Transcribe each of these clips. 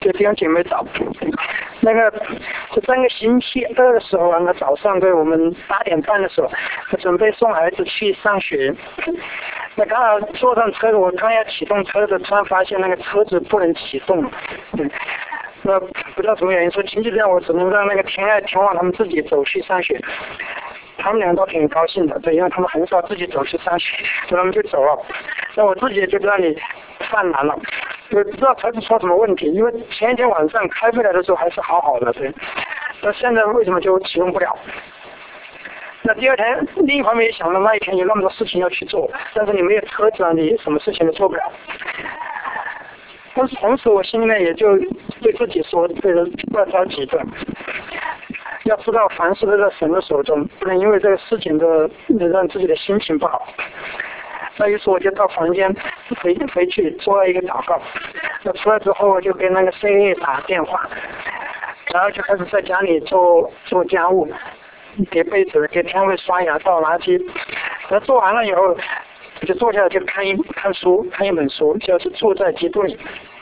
就弟兄姐妹找。那个是上个星期二的时候啊，那早上对我们8点半的时候，我准备送儿子去上学。那刚好坐上车，我刚要启动车子，突然发现那个车子不能启动。那不知道什么原因，说情急这样，我只能让那个田爱、田旺他们自己走去上学。他们俩都挺高兴的，对，因为他们很少自己走去上学，所以他们就走了。那我自己就在那里犯难了，我不知道车子出什么问题，因为前一天晚上开回来的时候还是好好的，对。那现在为什么就启动不了？那第二天，另一方面也想到那一天有那么多事情要去做，但是你没有车子啊，你什么事情都做不了。但是同时我心里面也就对自己说，对人不要着急的，要知道凡事都在神的手中，不能因为这个事情的让自己的心情不好。那于是我就到房间回去做了一个祷告。那出来之后我就给那个 CA 打电话，然后就开始在家里做家务，叠被子，给天卫刷牙，倒垃圾。那做完了以后，我就坐下来就看一本书，就是住在基督里。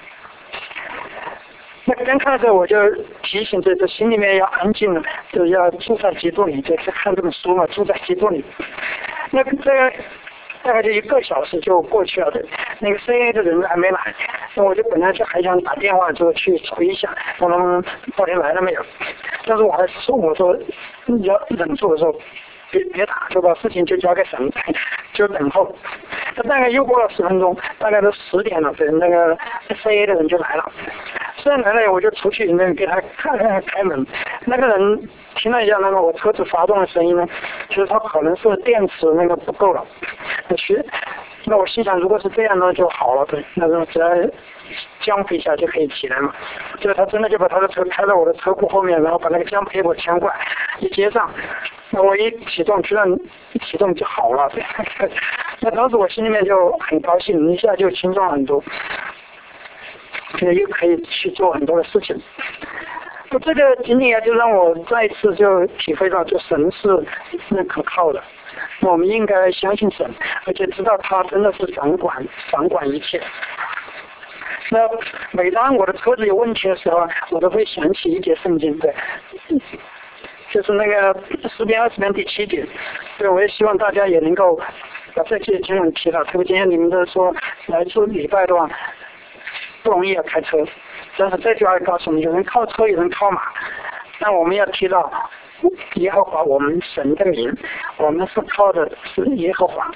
那刚看的时候我就提醒着，这心里面要安静了，就要住在基督里，就是看这本书嘛，住在基督里。那这个大概就1个小时就过去了的，那个 CA 的人还没来，那我就本来就还想打电话就去催一下，问他们到底来了没有。但是我还是说，我说你要忍住的时候，别打，就把事情就交给神，就等候。那大概又过了10分钟，大概都10点了，对，那个 CA 的人就来了。虽然来了，我就出去里面给他开门。那个人听了一下那个我车子发动的声音呢，其实他可能是电池那个不够了。那我心想，如果是这样呢就好了，对，那个只要jump一下就可以起来嘛。结果他真的就把他的车开到我的车库后面，然后把那个jump给我牵过来，一接上，那我一启动，居然一启动就好了。那当时我心里面就很高兴，一下就轻松很多。又可以去做很多的事情。这个经历啊，就让我再一次就体会到，就神是可靠的。那我们应该相信神，而且知道他真的是掌管一切。那每当我的车子有问题的时候，我都会想起一节圣经，对，就是那个诗篇20篇第7节。对，我也希望大家也能够把这些经文提到，特别今天你们都说来做礼拜的话，不容易啊，开车。但是这句话告诉我们，有人靠车，有人靠马，但我们要提到耶和华我们神的名，我们是靠的是耶和华。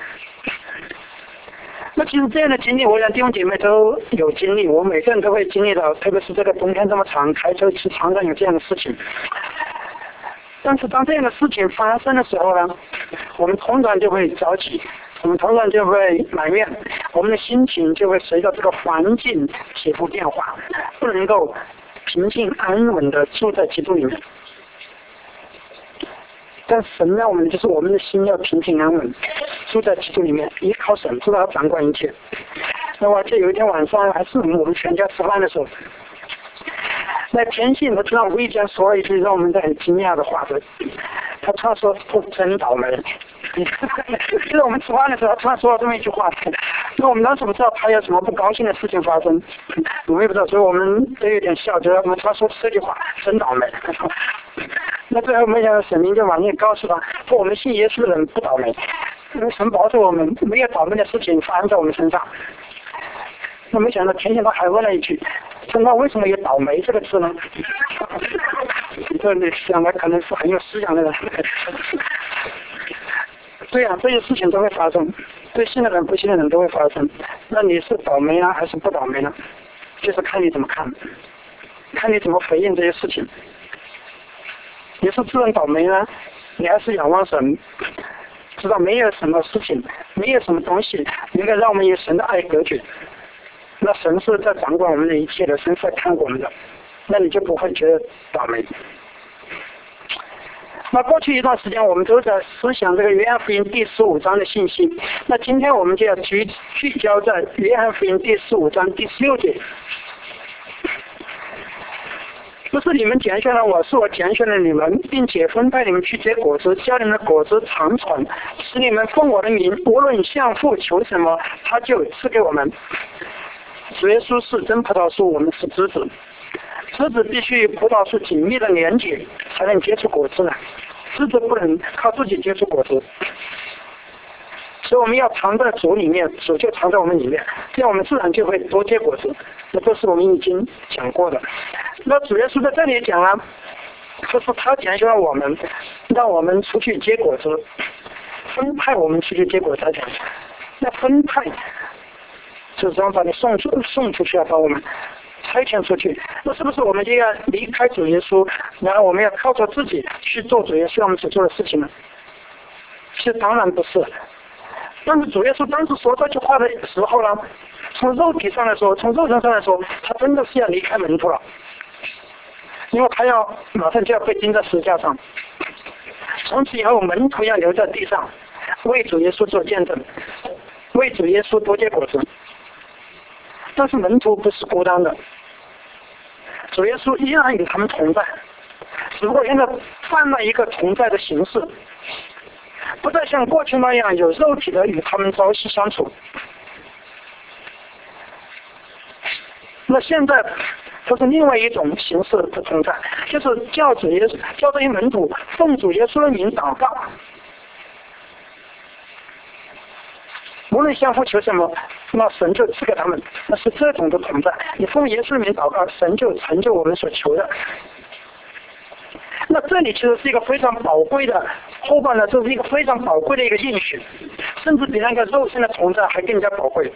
那其实这样的经历，我想弟兄姐妹都有经历，我每个人都会经历到，特别是这个冬天这么长，开车是常常有这样的事情。但是当这样的事情发生的时候呢，我们通常就会着急，我们通常就会埋怨，我们的心情就会随着这个环境起伏变化，不能够平静安稳的住在基督里面。但神让我们就是我们的心要平静安稳，住在基督里面，依靠神，知道他掌管一切。那我记得有一天晚上，还是我们全家吃饭的时候，那天信他突然无意间说了一句让我们很惊讶的话，他突然说真倒霉。就是我们吃饭的时候，他突然说了这么一句话，那我们当时不知道他有什么不高兴的事情发生，我们也不知道，所以我们都有点笑，觉得他说这句话真倒霉。那最后没想到神明就往那告诉他，说我们信耶稣的人不倒霉，因为神保守我们没有倒霉的事情发生在我们身上。那没想到天信他还问了一句，说那为什么有倒霉这个字呢？这你想的可能是很有思想的人。对啊，这些事情都会发生，对信的人不信的人都会发生。那你是倒霉呢还是不倒霉呢？就是看你怎么看，看你怎么回应这些事情。你是自认倒霉呢，你还是仰望神，知道没有什么事情，没有什么东西能够让我们与神的爱隔绝。那神是在掌管我们的一切的，神是在看我们的，那你就不会觉得倒霉。那过去一段时间我们都在思想这个约翰福音第15章的信息，那今天我们就要聚焦在约翰福音第15章第16节。不是你们拣选了我，是我拣选了你们，并且分派你们去结果子，叫你们的果子长存，使你们奉我的名，无论向父求什么，他就赐给我们。主耶稣是真葡萄树，我们是枝子。 枝子必须与葡萄树紧密的连接，才能结出果子来。枝子不能靠自己结出果子，所以我们要藏在主里面，主就藏在我们里面，这样我们自然就会多结果子。那这是我们已经讲过的。那主耶稣在这里讲了，就是他拣选了我们，让我们出去结果子，分派我们出去结果子讲。那分派就是说把你送出去啊，把我们差遣出去。那是不是我们就要离开主耶稣，然后我们要靠着自己去做主耶稣让我们所做的事情呢？其实当然不是。但是主耶稣当时说这句话的时候呢，从肉体上来说，从肉身上来说，他真的是要离开门徒了，因为他要马上就要被钉在十字架上。从此以后，门徒要留在地上，为主耶稣做见证，为主耶稣多结果子。但是门徒不是孤单的，主耶稣依然与他们同在，只不过现在换了一个同在的形式，不再像过去那样有肉体的与他们朝夕相处。那现在这是另外一种形式的同在，就是叫这些门徒奉主耶稣的名祷告，无论相互求什么，那神就赐给他们。那是这种的同在，你奉耶稣的名祷告，神就成就我们所求的。那这里其实是一个非常宝贵的，后半呢，这是一个非常宝贵的一个应许，甚至比那个肉身的同在还更加宝贵。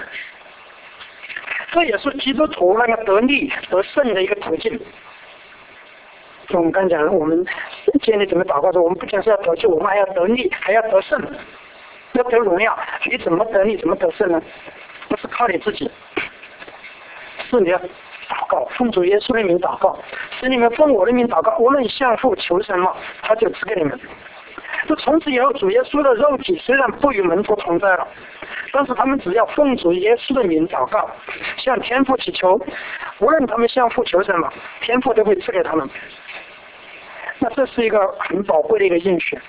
这也是基督徒那个得力得胜的一个途径。就我们刚讲，我们建立怎么祷告说，我们不仅是要得救，我们还要得力，还要得胜，要得荣耀。你怎么得力，怎么得胜呢？不是靠你自己，是你要祷告，奉主耶稣的名祷告，使你们奉我的名祷告，无论向父求什么，他就赐给你们。就从此以后，主耶稣的肉体虽然不与门徒同在了，但是他们只要奉主耶稣的名祷告，向天父祈求，无论他们向父求什么，天父都会赐给他们。那这是一个很宝贵的一个应许，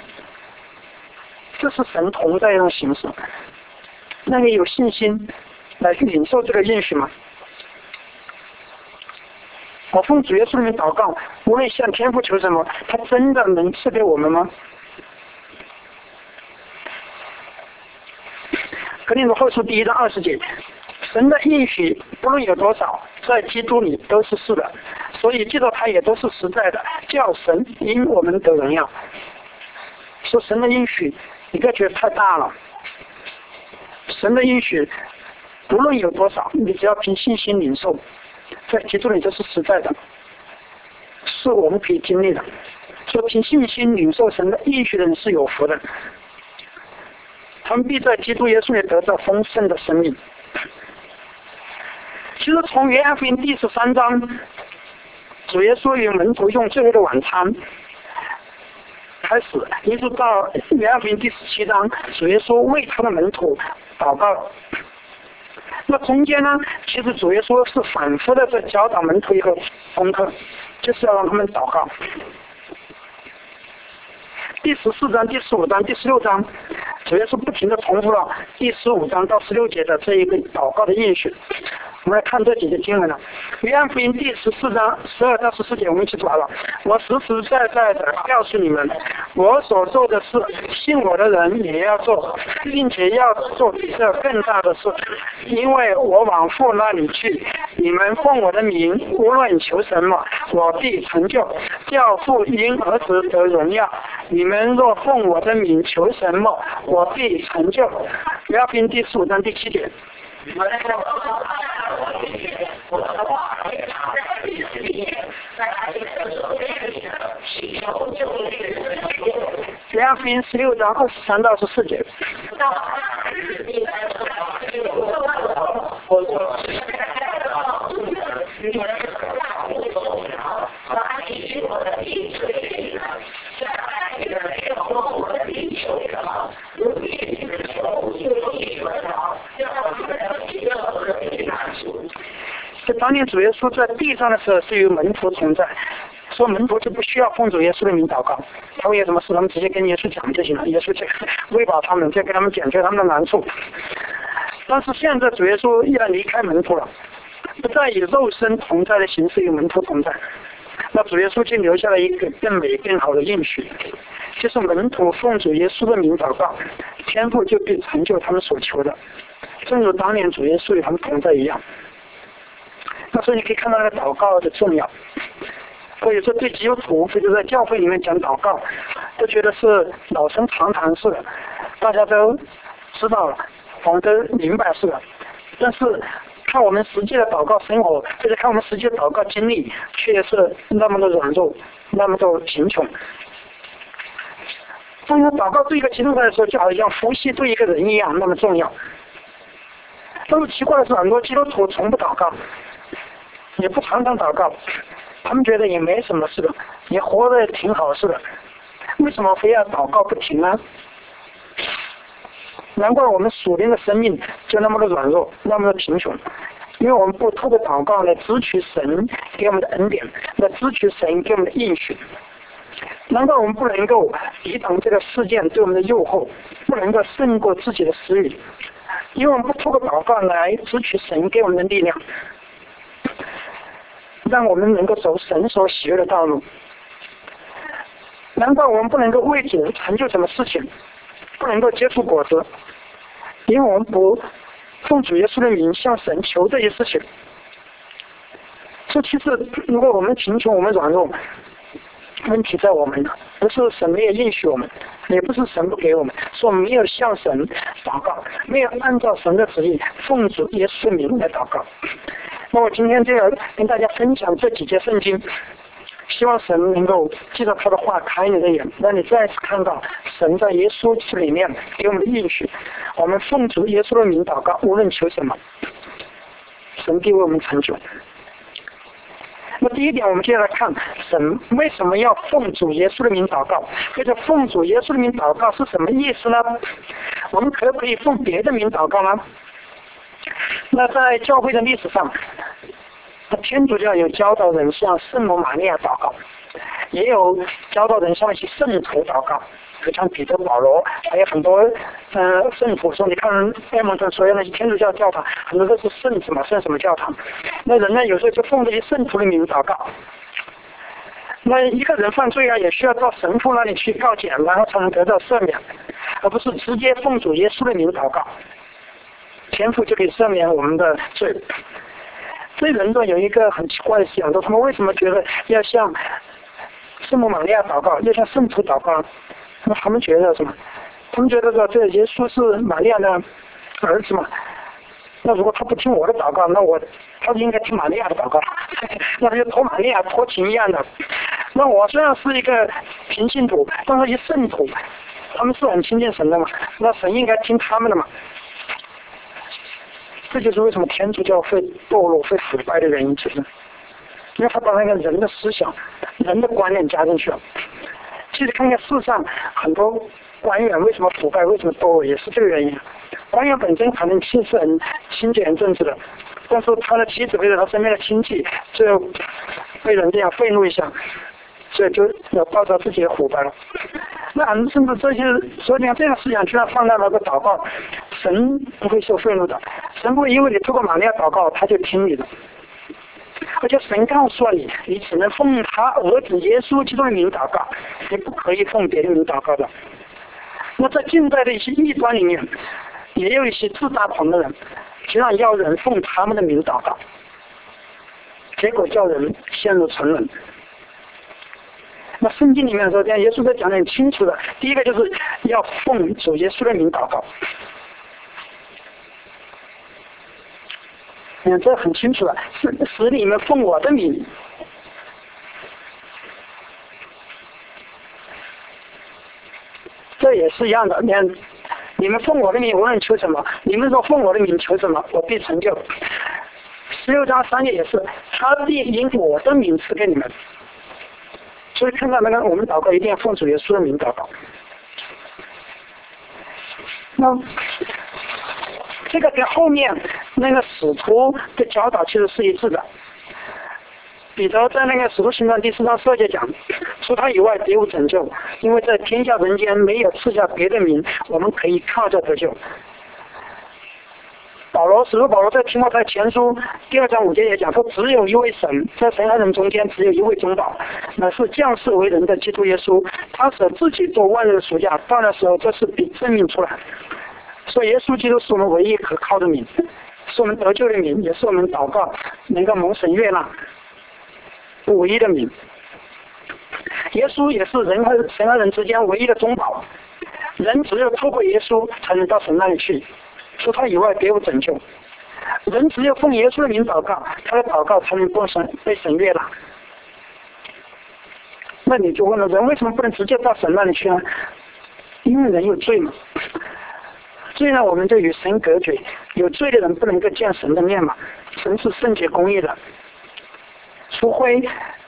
这是神同在一种形式。那你有信心来领受这个应许吗？我奉主耶稣的名祷告，无论向天父求什么，他真的能赐给我们吗？格林多后书1章20节，神的应许不论有多少，在基督里都是是的，所以记得他也都是实在的，叫神因我们得荣耀。说神的应许，你不要觉得太大了，神的应许不论有多少，你只要凭信心领受，在基督里这是实在的，是我们可以经历的。说凭信心领受神的应许的人是有福的，他们必在基督耶稣里得到丰盛的生命。其实从约翰福音第13章，主耶稣与门徒用最后的晚餐开始，一直到约翰福音第17章，主耶稣为他的门徒祷告。那中间呢，其实主耶稣是反复的在教导门徒一个功课，就是要让他们祷告。第14章、第15章、第16章，主耶稣不停地重复了第15章到16节的这一个祷告的应许。我们来看这几节经文了。约翰福音第14章12到14节，我们一起读好了。我实实在在的告诉你们，我所做的事，信我的人也要做，并且要做比这更大的事，因为我往父那里去。你们奉我的名，无论求什么，我必成就，叫父因儿子得荣耀。你们若奉我的名求什么，我必成就。约翰福音第15章第7节。约翰福音16章23到14节。这当年主耶稣在地上的时候是与门徒同在，说门徒就不需要奉主耶稣的名祷告，他会有什么事他们直接跟耶稣讲就行了，耶稣就喂饱他们，就给他们解决他们的难处。但是现在主耶稣依然离开门徒了， 不再以肉身同在的形式与门徒同在。那主耶稣就留下了一个更美更好的应许，就是门徒奉主耶稣的名祷告，天父就必成就他们所求的，正如当年主耶稣与他们同在一样。那所以你可以看到那个祷告的重要。或者说对基督徒，或者在教会里面讲祷告，都觉得是老生常谈似的，大家都知道了，我们都明白似的。但是看我们实际的祷告生活，或者看我们实际的祷告经历，却是那么的软弱，那么的贫穷。当然，祷告对一个基督徒来说，就好像呼吸对一个人一样那么重要。但是奇怪的是，很多基督徒从不祷告，也不常常祷告。他们觉得也没什么事的，也活得挺好似的，为什么非要祷告不停呢？难怪我们属灵的生命就那么的软弱，那么的贫穷，因为我们不透过祷告来支取神给我们的恩典，来支取神给我们的应许。难怪我们不能够抵挡这个事件对我们的诱惑，不能够胜过自己的私欲，因为我们不透过祷告来支取神给我们的力量，让我们能够走神所喜悦的道路。难怪我们不能够为主成就什么事情，不能够结出果子，因为我们不奉主耶稣的名向神求这些事情。这其实如果我们贫穷，我们软弱，问题在我们，不是神没有应许我们，也不是神不给我们，是我们没有向神祷告，没有按照神的旨意奉主耶稣的名来祷告。那我今天就要跟大家分享这几节圣经，希望神能够记着他的话开你的眼，让你再次看到神在耶稣里面给我们的应许。我们奉主耶稣的名祷告，无论求什么，神必为我们成就。那第一点，我们接下来看神为什么要奉主耶稣的名祷告，或者奉主耶稣的名祷告是什么意思呢？我们可不可以奉别的名祷告呢？那在教会的历史上，天主教有教导人向圣母玛利亚祷告，也有教导人向一些圣徒祷告，就像彼得、保罗，还有很多圣徒说，你看埃蒙顿所有那些天主教教堂，很多都是圣什么圣什么教堂。那人呢，有时候就奉这些圣徒的名祷告。那一个人犯罪啊，也需要到神父那里去告解，然后才能得到赦免，而不是直接奉主耶稣的名祷告，天父就可以赦免我们的罪。这人都有一个很奇怪的想法，他们为什么觉得要向圣母玛利亚祷告，要向圣徒祷告？那他们觉得什么？他们觉得说，这耶稣是玛利亚的儿子嘛？那如果他不听我的祷告，那他就应该听玛利亚的祷告，那就托玛利亚托情一样的。那我虽然是一个平信徒，但是一圣徒，他们是很亲近神的嘛，那神应该听他们的嘛。这就是为什么天主教会堕落、会腐败的原因，其实，因为他把那个人的思想、人的观念加进去了。其实看看世上很多官员为什么腐败、为什么堕落，也是这个原因。官员本身可能是很清洁、很正直的，但是他的妻子或者他身边的亲戚，就被人这样愤怒一下，所以就要报道自己的腐败了。那甚至这些，所以你看这样思想居然放在那个祷告，神不会受愤怒的，神不会因为你透过玛利亚祷告，他就听你的。而且神告诉了你，你只能奉他儿子耶稣基督的名祷告，你不可以奉别的名祷告的。那在近代的一些异端里面，也有一些自大狂的人，经常要人奉他们的名祷告，结果叫人陷入沉沦。那圣经里面说，这样耶稣在讲得很清楚的，第一个就是要奉主耶稣的名祷告。这很清楚了，使你们奉我的名。这也是一样的，你们奉我的名无论求什么，你们说奉我的名求什么，我必成就。16章3节也是，他必因我的名赐给你们。所以看到那个我们祷告一定要奉主耶稣的名祷告。那这个跟后面那个使徒的教导其实是一致的。彼得在那个使徒行传第4章12节讲，除他以外别无拯救，因为在天下人间没有赐下别的名，我们可以靠着得救。保罗使徒保罗在提摩太前书第2章5节也讲说，只有一位神，在神和人中间只有一位中保，那是降世为人的基督耶稣，他舍自己做万人的赎价，到那时候这是必证明出来。所以耶稣基督是我们唯一可靠的名，是我们得救的名，也是我们祷告能够蒙神悦纳唯一的名。耶稣也是人和神和人之间唯一的中保，人只有透过耶稣才能到神那里去，除他以外别无拯救。人只有奉耶稣的名祷告，他的祷告才能被神悦纳。那你就问了，人为什么不能直接到神那里去呢？因为人有罪嘛。罪呢，我们就与神隔绝，有罪的人不能够见神的面嘛。神是圣洁公义的，除非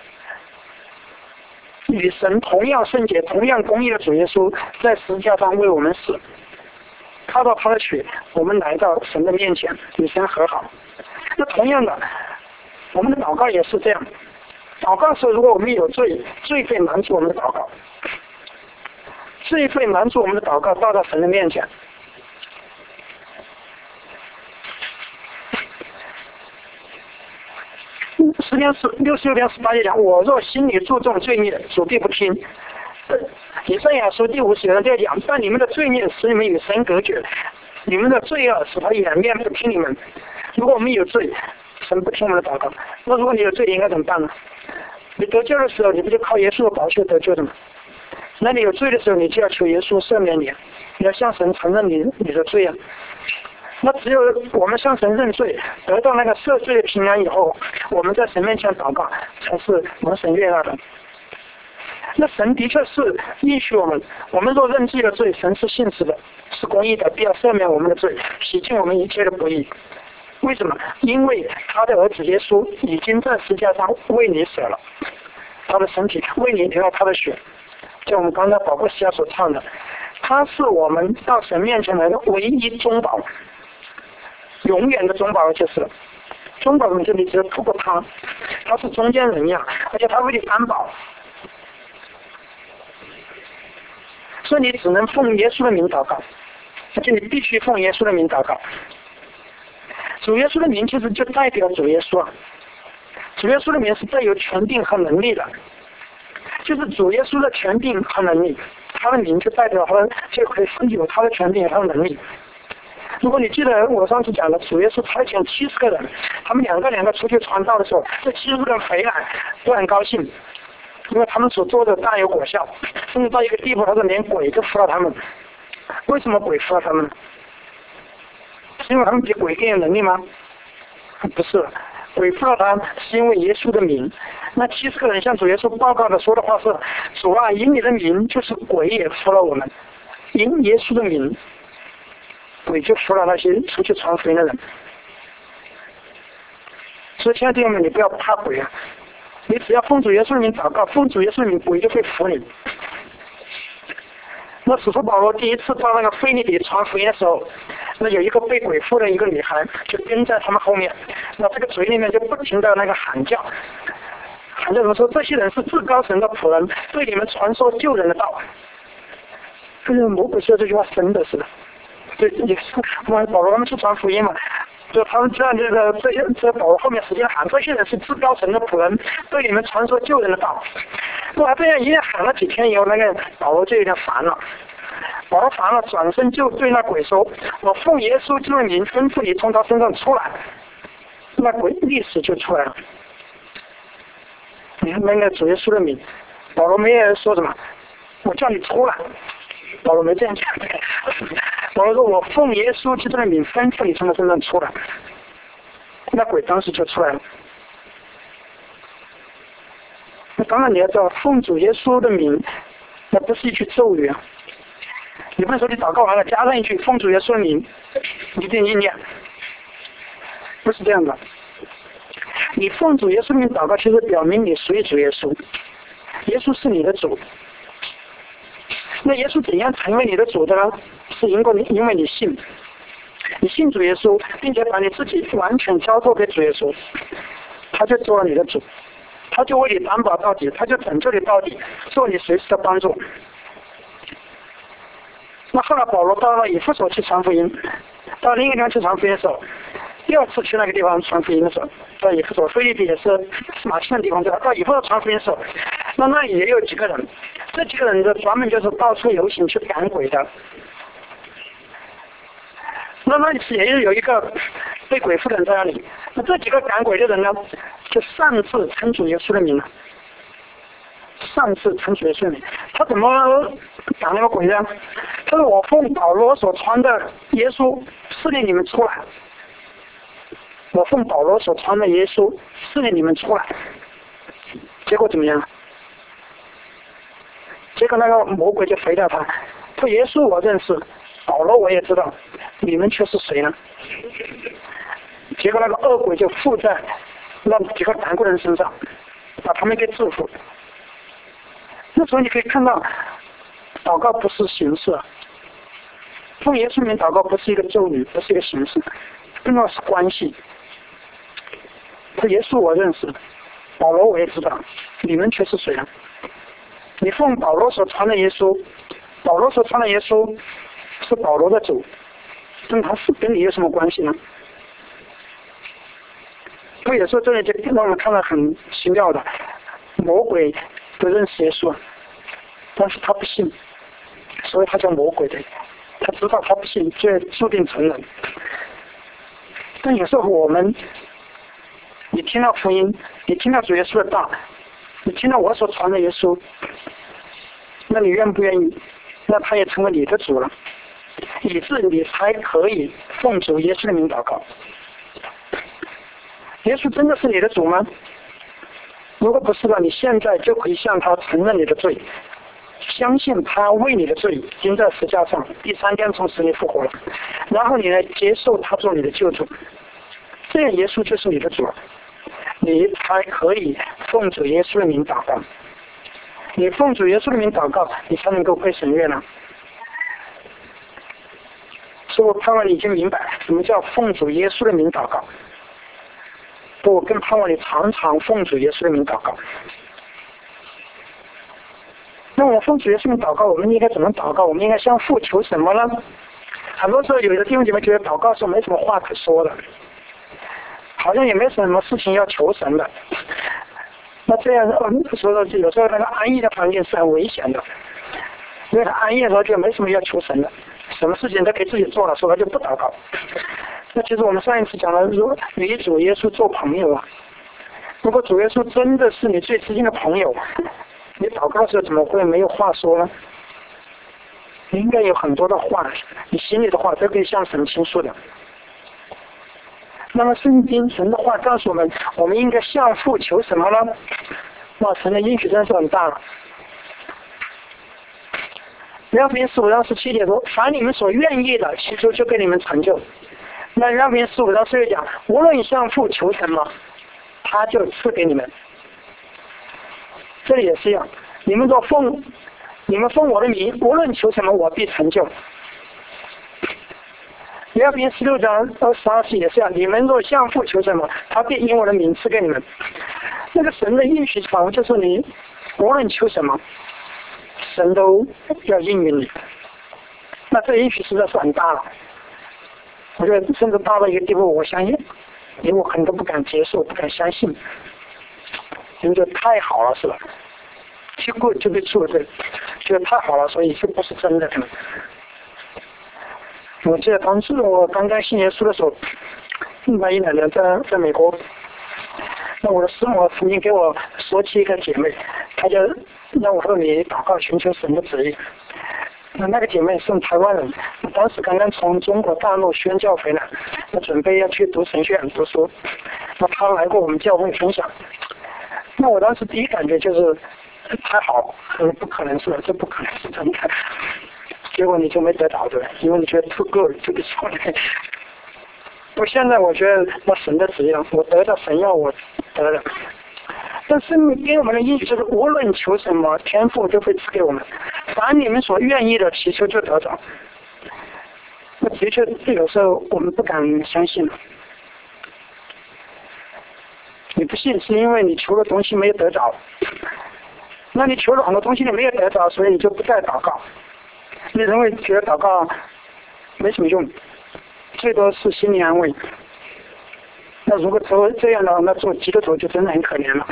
与神同样圣洁、同样公义的主耶稣在十字架上为我们死，靠到他的血，我们来到神的面前与神和好。那同样的，我们的祷告也是这样。祷告时，如果我们有罪，罪会拦住我们的祷告，罪会拦住我们的祷告到达神的面前。66篇18节讲，我若心里注重罪孽，主必不听。以赛亚书第50节讲，但你们的罪孽使你们与神隔绝，你们的罪恶使他掩面不听你们。如果我们有罪，神不听我们的祷告，那如果你有罪，你应该怎么办呢？你得救的时候，你不就靠耶稣的宝血得救的吗？那你有罪的时候，你就要求耶稣赦免你，你要向神承认你的罪啊。那只有我们向神认罪，得到那个赦罪的平安以后，我们在神面前祷告，才是蒙神悦纳的。那神的确是应许我们若认自己的罪，神是信实的，是公义的，必要赦免我们的罪，洗净我们一切的不义。为什么？因为他的儿子耶稣已经在十字架上为你舍了他的身体，为你流了他的血，就我们刚才宝贵西亚所唱的，他是我们到神面前来的唯一中保，永远的中保。就是中保人，就你只有透过他是中间人呀，而且他为你担保，所以你只能奉耶稣的名祷告，而且你必须奉耶稣的名祷告。主耶稣的名其实就代表主耶稣啊，主耶稣的名是带有权柄和能力的，就是主耶稣的权柄和能力，他的名就代表他的，就可以有他的权柄和他的能力。如果你记得我上次讲的，主耶稣差遣70个人，他们两个出去传道的时候，这70个人回来都很高兴，因为他们所做的大有果效，甚至到一个地步，他说连鬼都服了他们。为什么鬼服了他们呢？是因为他们比鬼更有能力吗？不是，鬼服了他是因为耶稣的名。那70个人向主耶稣报告的说的话是：主啊，因你的名，就是鬼也服了我们。因耶稣的名，鬼就服了那些出去传福音的人。所以亲爱的弟兄们，你不要怕鬼啊，你只要奉主耶稣的名祷告，奉主耶稣的名，鬼就会服你。那使徒保罗第一次到那个腓立比传福音的时候，那有一个被鬼附的一个女孩就跟在他们后面，那这个嘴里面就不停的那个喊叫怎么说？这些人是至高神的仆人，对你们传说救人的道。这是魔鬼说这句话真的是的，对，也是保罗他们去传福音嘛，就他们这样这保罗后面使劲喊，这些人是至高神的仆人，对你们传说救人的道。哇，这样一连喊了几天以后，那个保罗就有点烦了。保罗烦了，转身就对那鬼说：“我奉耶稣基督的名吩咐你从他身上出来。”那鬼立时就出来了。你看那个主耶稣的名，保罗没有说什么，我叫你出来。保罗没这样讲，保罗说：“我奉耶稣基督的名吩咐你从他身上出来。”那鬼当时就出来了。那当然你要知道，奉主耶稣的名，那不是一句咒语啊。你不能说你祷告完了加上一句奉主耶稣的名，一定意念，不是这样的。你奉主耶稣的名祷告，其实表明你属于主耶稣，耶稣是你的主。那耶稣怎样成为你的主的呢？是因为你信，你信主耶稣，并且把你自己完全交托给主耶稣，他就做了你的主，他就为你担保到底，他就拯救你到底，做你随时的帮助。那后来保罗到了以弗所去传福音，到另一个地方去传福音的时候， 第二次去那个地方传福音的时候，到以弗所，菲律宾也是马其顿地方，对吧？到以弗所传福音的时候，那里也有几个人，这几个人就专门就是到处游行去赶鬼的。那里也有一个被鬼附的人在那里，那这几个赶鬼的人呢，就擅自称主耶稣的名了。擅自称主耶稣的名，他怎么赶那个鬼呢？他说：“我奉保罗所传的耶稣赐令你们出来。我奉保罗所传的耶稣赐令你们出来。”结果怎么样？结果那个魔鬼就回答他：“说耶稣我认识，保罗我也知道，你们却是谁呢？”结果那个恶鬼就附在那几个赶鬼人身上，把他们给制服。那时候你可以看到，祷告不是形式，奉耶稣名祷告不是一个咒语，不是一个形式，更重要是关系。说耶稣我认识，保罗我也知道，你们却是谁呢？你奉保罗所传的耶稣，保罗所传的耶稣是保罗的主，但他是跟你有什么关系呢？所以有时候这里就让我们看到很奇妙的，魔鬼不认识耶稣，但是他不信，所以他叫魔鬼的。他知道他不信，就注定成人。但有时候你听到福音，你听到主耶稣的道，你听到我所传的耶稣，那你愿不愿意？那他也成为你的主了，以致你才可以奉主耶稣的名祷告。耶稣真的是你的主吗？如果不是的，你现在就可以向他承认你的罪，相信他为你的罪已经在十字架上，第3天从死里复活了，然后你来接受他做你的救主，这样耶稣就是你的主，你才可以奉主耶稣的名祷告。你奉主耶稣的名祷告，你才能够归神悦纳。所以我盼望你已经明白什么叫奉主耶稣的名祷告。我更盼望你常常奉主耶稣的名祷告。那我奉主耶稣的名祷告，我们应该怎么祷告？我们应该向父求什么呢？很多时候有的弟兄姐妹觉得祷告是没什么话可说的，好像也没什么事情要求神的。那这样说的有时候那个安逸的环境是很危险的，因为他安逸的时候就没什么要求神的，什么事情都可以自己做了，所以他就不祷告。那其实我们上一次讲了，如果与主耶稣做朋友啊，如果主耶稣真的是你最知心的朋友，你祷告的时候怎么会没有话说呢？你应该有很多的话，你心里的话都可以向神倾诉的。那么圣经神的话告诉我们，我们应该向父求什么呢？那神的应许真是很大了。约翰福音15章17节说：“凡你们所愿意的，祈求就给你们成就。”那约翰福音15章17节讲：“无论向父求什么，他就赐给你们。”这里也是一样，你们奉我的名，无论求什么，我必成就。约翰福音16章22节也是一样，你们若向父求什么，他必因我的名赐给你们。那个神的应许仿佛就是你无论求什么，神都要应允你。那这应许实在是很大了，我觉得甚至大到一个地步，我相信连我很多不敢接受，不敢相信，因为这太好了，是吧？听过就被触了，对，觉得太好了，所以这不是真的可能。我记得当时我刚刚信耶稣的时候，110年在美国，那我的师母曾经给我说起一个姐妹，她就让我说你祷告寻求神的旨意。那个姐妹是台湾人，当时刚刚从中国大陆宣教回来，我准备要去读神学院读书，那她来过我们教会分享，那我当时第一感觉就是太好了，不可能是的，这不可能是真的。结果你就没得到的，因为你觉得 too good 就不错了。我现在我觉得我神的旨意了，我得到神要我得了。但是你给我们的应许就是无论求什么，天父就会赐给我们，凡你们所愿意的祈求就得着。那的确有时候我们不敢相信了。你不信是因为你求的东西没有得着，那你求了很多东西你没有得着，所以你就不再祷告。你认为觉得祷告没什么用，最多是心理安慰。 那如果这样的话，那做基督徒就真的很可怜了。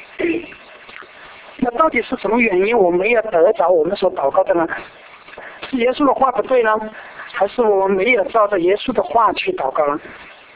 那到底是什么原因我们没有得着我们所祷告的呢？是耶稣的话不对呢，还是我们没有照着耶稣的话去祷告呢？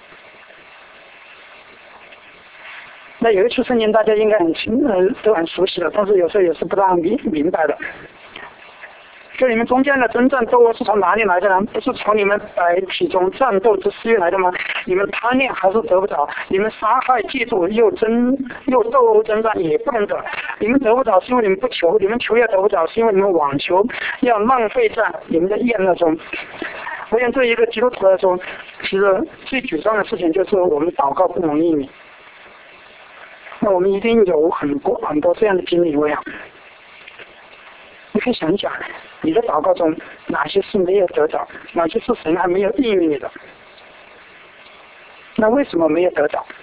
那有一处圣经大家应该都很熟悉了，但是有时候也是不大明白的。就你们中间的征战斗殴是从哪里来的呢？不是从你们百体中战斗之私欲来的吗？你们贪恋还是得不着？你们杀害嫉妒又斗殴征战也不能得。你们得不着是因为你们不求，你们求也得不着是因为你们妄求，要浪费在你们的厌乐中。我想对一个基督徒来说，其实最沮丧的事情就是我们祷告不容易你。那我们一定有很多这样的经历，我想你可以想一想，你的祷告中哪些是没有得着，哪些是神还没有应允你的？那为什么没有得着？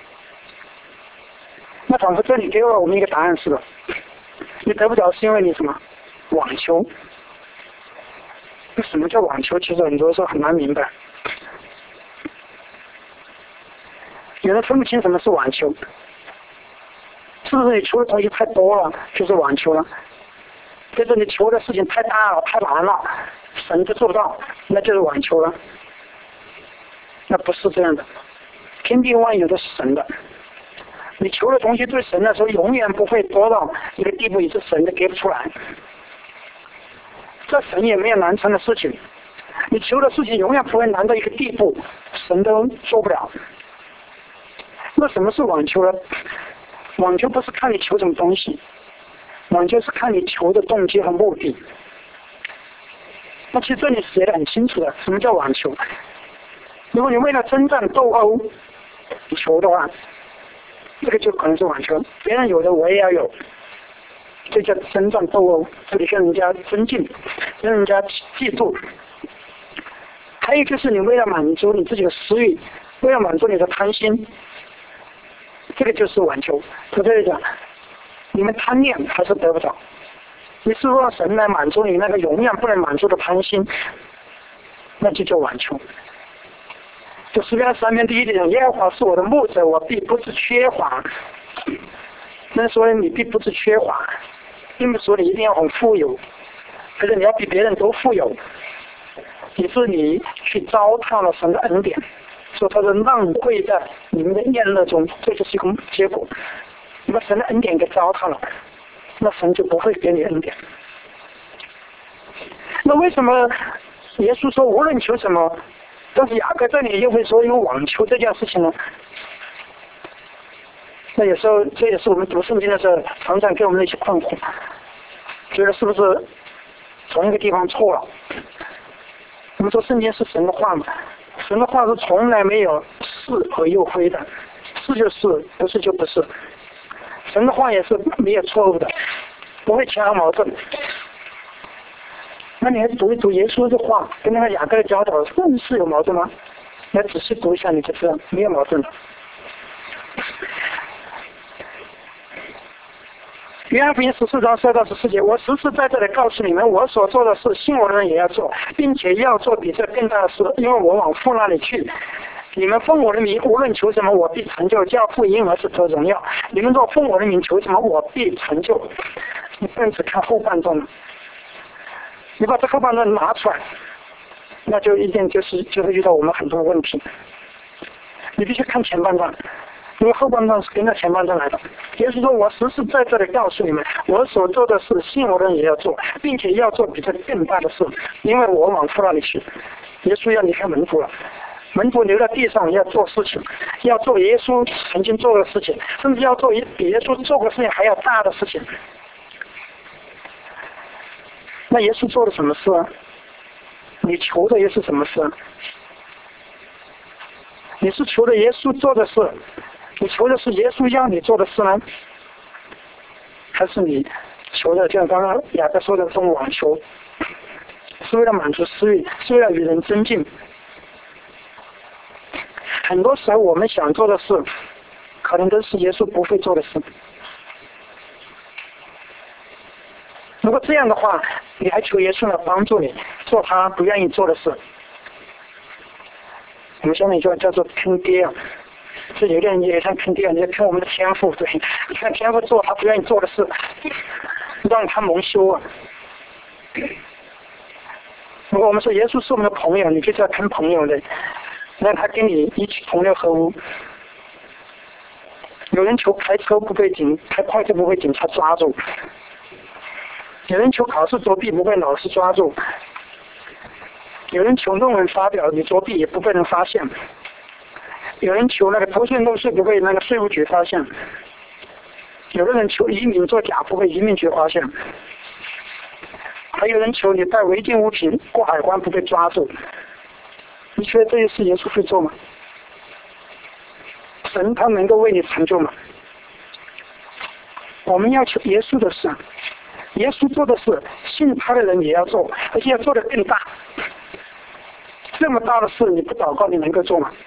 那仿佛这里给我们一个答案似的，你得不着是因为你什么？妄求。那什么叫妄求？其实很多时候很难明白，有人分不清什么是妄求。是不是你求的东西太多了，就是妄求了？就是你求的事情太大了、太难了，神就做不到，那就是妄求了。那不是这样的，天地万有都是神的。你求的东西对神来说永远不会多到一个地步，也是神都给不出来。这神也没有难成的事情，你求的事情永远不会难到一个地步，神都做不了。那什么是妄求呢？妄求不是看你求什么东西，妄求是看你求的动机和目的。那其实这里写得很清楚的，什么叫妄求？如果你为了征战斗殴你求的话，这个就可能是妄求。别人有的我也要有，这叫征战斗殴，这里跟人家尊敬，跟人家嫉妒。还有就是你为了满足你自己的私欲，为了满足你的贪心，这个就是妄求。在这里讲，你们贪念还是得不到，你是让神来满足你那个永远不能满足的贪心，那就叫妄求。就诗篇3篇第1节讲，耶和华是我的牧者，我必不致缺乏。那所以你必不致缺乏，并不是说你一定要很富有，可是你要比别人都富有，也是你去糟蹋了神的恩典，说他是浪费在你们的厌乐中，这就是一个结果。你把神的恩典给糟蹋了，那神就不会给你恩典。那为什么耶稣说无论求什么，但是雅各这里又会说有妄求这件事情呢？那有时候这也是我们读圣经的时候常常给我们的一些困惑，觉得是不是从一个地方错了？我们说圣经是神的话嘛，神的话是从来没有是和又非的，是就是，不是就不是。神的话也是没有错误的，不会前后矛盾。那你还读一读耶稣的话跟那个雅各的教导是有矛盾吗？你仔细读一下你就知道没有矛盾。约翰福音14章12到14节，我实实在在的告诉你们，我所做的事，信我的人也要做，并且要做比这更大的事，因为我往父那里去。你们奉我的名无论求什么，我必成就，叫父因儿子得荣耀。你们若奉我的名求什么，我必成就。你不能只看后半段，你把这后半段拿出来，那就一定就会遇到我们很多问题。你必须看前半段，因为后半段是跟着前半段来的。也就是说，我实实在在的告诉你们，我所做的事，信我的人也要做，并且要做比这更大的事，因为我往父那里去。耶稣要离开门徒了，门徒留在地上要做事情，要做耶稣曾经做的事情，甚至要做比耶稣做过事情还要大的事情。那耶稣做了什么事啊？你求的又是什么事啊？你是求的耶稣做的事，你求的是耶稣要你做的事呢，还是你求的像刚刚雅各说的这种妄求，是为了满足私欲，是为了与人增进？很多时候我们想做的事，可能都是耶稣不会做的事。如果这样的话，你还求耶稣来帮助你做他不愿意做的事，我们现在就叫做坑爹啊！ 这有点也像坑爹，你坑我们的天赋，对，你看天赋做他不愿意做的事，让他蒙羞啊。如果我们说耶稣是我们的朋友，你就是要坑朋友的，让他跟你一起同流合污。有人求开车不被开快车不被警察抓住，有人求考试作弊不被老师抓住，有人求论文发表你作弊也不被人发现，有人求那个偷税漏税不被那个税务局发现，有的人求移民作假不被移民局发现，还有人求你带违禁物品过海关不被抓住。你觉得这些事耶稣会做吗？神他能够为你成就吗？我们要求耶稣的事，耶稣做的事信他的人也要做，而且要做得更大。这么大的事你不祷告你能够做吗？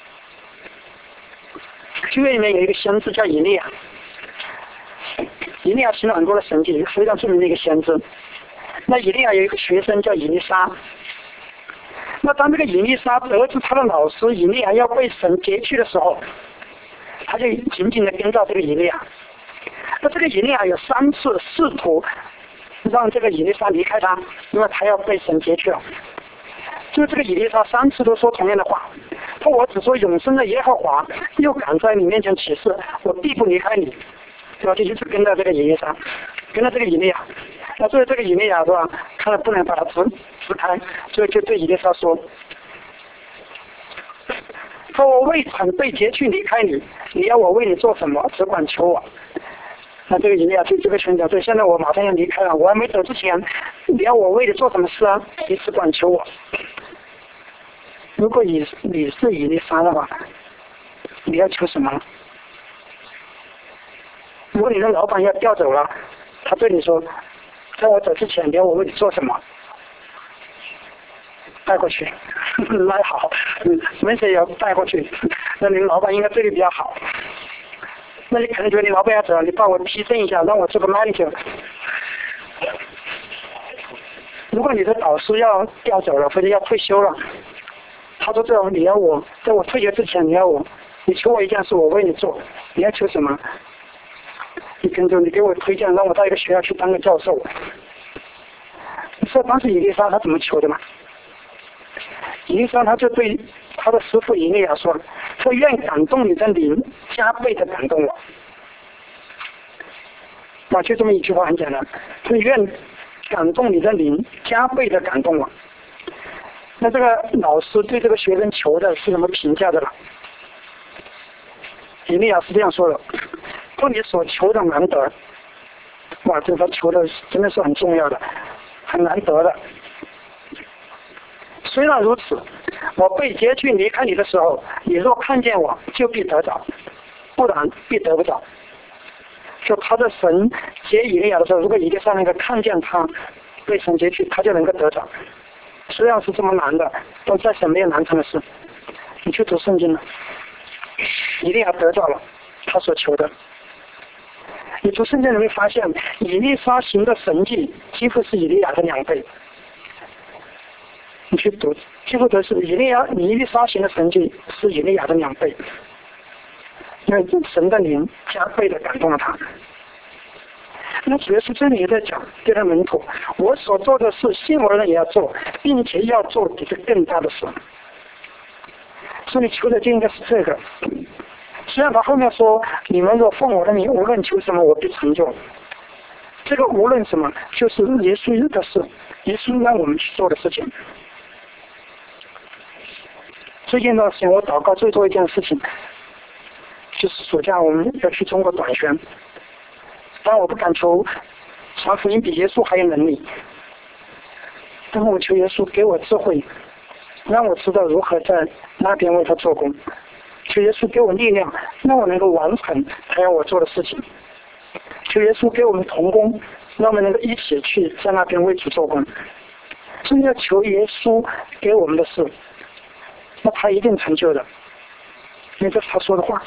旧约里面有一个先知叫以利亚，以利亚行了很多的神迹，非常著名的一个先知。那以利亚有一个学生叫以利沙，那当这个以利沙得知他的老师以利亚要被神劫去的时候，他就紧紧的跟着这个以利亚。那这个以利亚有3次试图让这个以利沙离开他，因为他要被神劫去了。就这个以利沙3次都说同样的话，说我只说永生的耶和华，又敢在你面前起誓，我必不离开你。对吧？就一直跟着这个以利沙，跟着这个以利亚。那所以这个以利亚是吧？看来不能把他支开，所以就对以利沙说：“说我未曾被劫去离开你，你要我为你做什么？只管求我。”那这个以利亚对这个宣讲，对，现在我马上要离开了，我还没走之前，你要我为你做什么事啊？你只管求我。如果你是以利沙的话，你要求什么？如果你的老板要调走了，他对你说，在我走之前，你要我为你做什么？带过去，那好，没事也要带过去。那你老板应该对你比较好。那你可能觉得你老板要走了，你帮我提升一下，让我做个 manager。如果你的导师要调走了，或者要退休了，他说这种你要我在我退休之前，你求我一件事，我为你做，你要求什么？你跟着你给我推荐，让我到一个学校去当个教授。你知道当时以利沙他怎么求的吗？以利沙他就对他的师傅以利亚说：“说愿感动你的灵加倍的感动我。”就这么一句话很简单，说愿感动你的灵加倍的感动我。那这个老师对这个学生求的是什么评价的了？以利亚是这样说的：“说你所求的难得。”哇，这个求的真的是很重要的，很难得的。虽然如此，我被劫去离开你的时候，你若看见我，就必得着；不然必得不着。就他的神劫以利亚的时候，如果以利沙能够看见他被神劫去，他就能够得着。虽然是这么难的，但在神没有难成的事。你去读圣经了，以利亚得到了他所求的。你读圣经你会发现，以利沙行的神迹几乎是以利亚的2倍。你去读，几乎都是以利沙行的神迹是以利亚的2倍，因为神的灵加倍的感动了他。那主要是这里也在讲对他门徒，我所做的事，信我的人也要做，并且要做比这更大的事。所以求的就应该是这个。虽然他后面说，你们若奉我的名，无论求什么，我必成就。这个无论什么，就是耶稣的事，耶稣让我们去做的事情。最近段时间我祷告最多一件事情，就是暑假我们要去中国短宣，但我不敢求传福音比耶稣还有能力，但是我求耶稣给我智慧，让我知道如何在那边为他做工，求耶稣给我力量，让我能够完成他要我做的事情，求耶稣给我们同工，让我们能够一起去在那边为主做工。所以要求耶稣给我们的事，那他一定成就的，因为这是他说的话。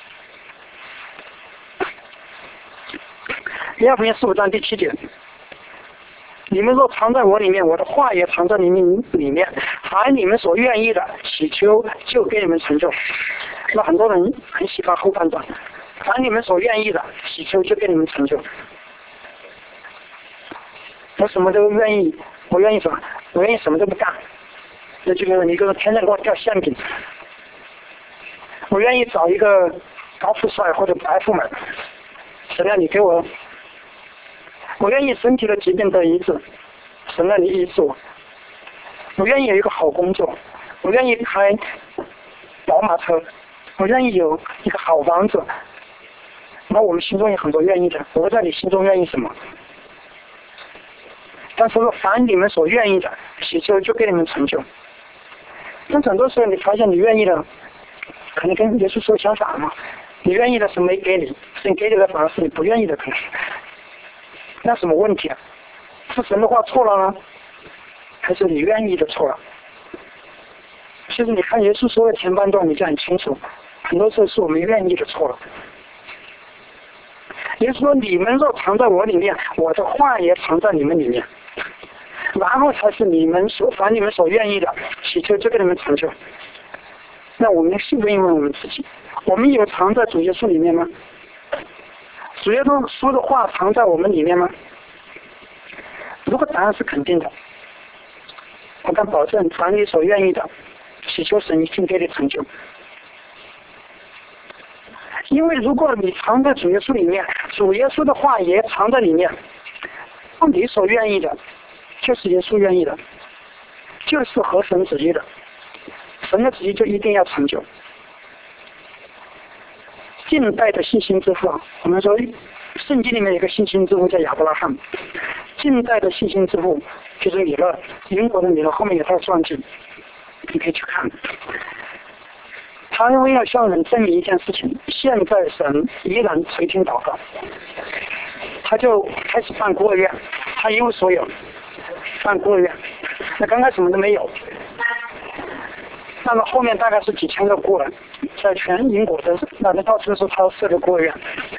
约翰福音15章第7节，你们若藏在我里面，我的话也藏在你们里面，凡你们所愿意的，祈求就给你们成就。 那很多人很喜欢后半段，凡你们所愿意的，祈求就给你们成就。我什么都愿意，我愿意什么？我愿意什么都不干。那就是你给我天天给我掉馅饼。我愿意找一个高富帅或者白富美，神让你给我。我愿意身体的疾病得医治，神让你医治我。我愿意有一个好工作，我愿意开宝马车，我愿意有一个好房子。那我们心中有很多愿意的，我不知道你心中愿意什么。但是说凡你们所愿意的，祈求就给你们成就。但很多时候你发现你愿意的，可能跟耶稣说相反嘛。你愿意的是没给你，神给你的反而是你不愿意的可能。那什么问题啊？是神的话错了呢，还是你愿意的错了？其实你看耶稣说的前半段你就很清楚，很多时候是我们愿意的错了。耶稣说你们若藏在我里面，我的话也藏在你们里面，然后才是你们凡你们所愿意的，祈求就给你们成就。那我们是不是因为我们自己，我们有藏在主耶稣里面吗？主耶稣说的话藏在我们里面吗？如果答案是肯定的，我敢保证凡你所愿意的，祈求神一定给你成就。因为如果你藏在主耶稣里面，主耶稣的话也藏在里面，你所愿意的就是耶稣愿意的，就是合神旨意的，神的旨意就一定要成就。近代的信心之父，我们说圣经里面有一个信心之父叫亚伯拉罕，近代的信心之父就是米勒，英国的米勒，后面有他的传记，你可以去看。他因为要向人证明一件事情，现在神依然垂听祷告，他就开始办孤儿院，他一无所有，办孤儿院。那刚开始什么都没有，那么后面大概是几千个孤儿，在全英国的那边到处都是他设的孤儿院。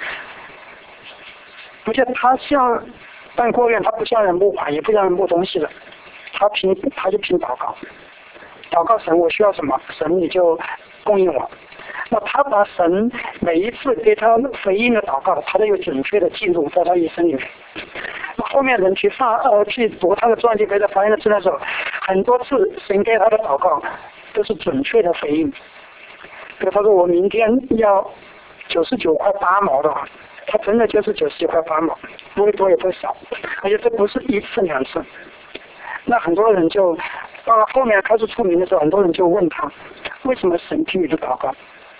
而且他像办孤儿院，他不向人募款，也不向人募东西的，他就凭祷告，祷告神我需要什么，神你就供应我。那他把神每一次给他回应的祷告，他都有准确的记录在他一生里面。那后面人去读他的传记，给他发现的资料的时候，很多次神给他的祷告都是准确的回应。比如他说我明天要99块8毛的话，他真的就是99块8毛，不会多也不会少，而且这不是一次两次。那很多人就到了后面开始出名的时候，很多人就问他为什么神听你的祷告。